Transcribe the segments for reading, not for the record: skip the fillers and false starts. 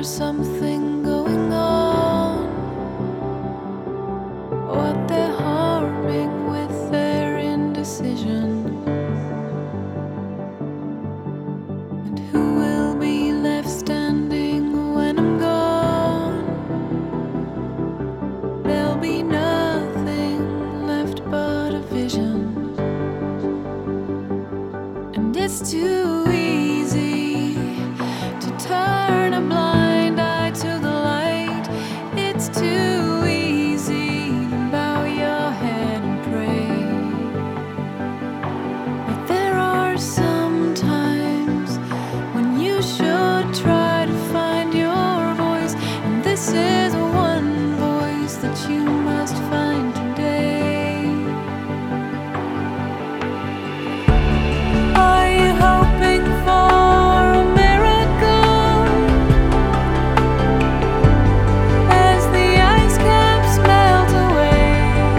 there's something going on. What they're harming with their indecision. And who will be left standing when I'm gone? There'll be nothing left but a vision. And it's too easy to turn a blind eye to the light. It's too easy to bow your head and pray. But there are some times when you should try to find your voice, and this is one voice that you must find today. Are you hoping for a miracle as the ice caps melt away?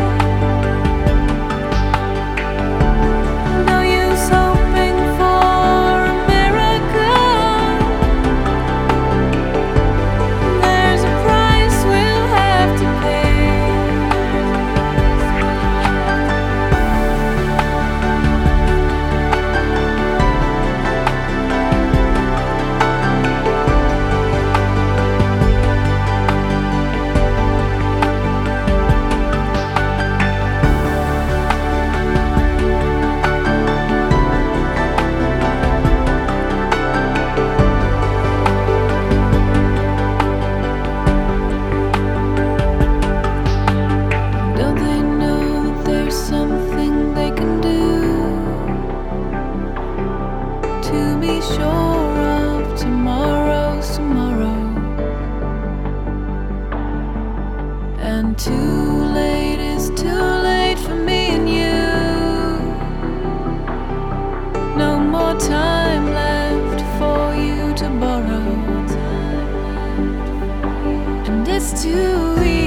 No use hoping for a miracle. There's a price we'll have to pay. Don't they know that there's something they can do to be sure of tomorrow's tomorrow? And too late is too late for me and you. No more time left for you to borrow. And it's too easy